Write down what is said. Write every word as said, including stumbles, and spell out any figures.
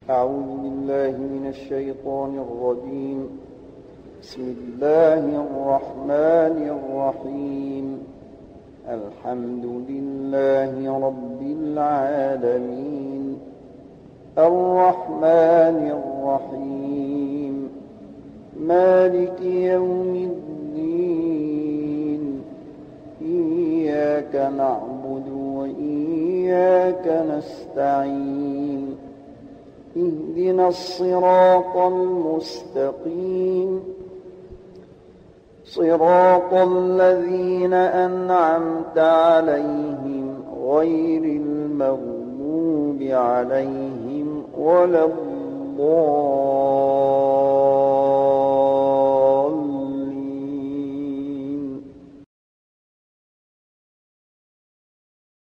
أعوذ بالله من الشيطان الرجيم. بسم الله الرحمن الرحيم. الحمد لله رب العالمين الرحمن الرحيم مالك يوم الدين إياك نعبد وإياك نستعين اهدنا الصراط المستقيم صراط الذين أنعمت عليهم غير المغضوب عليهم ولا الضالين.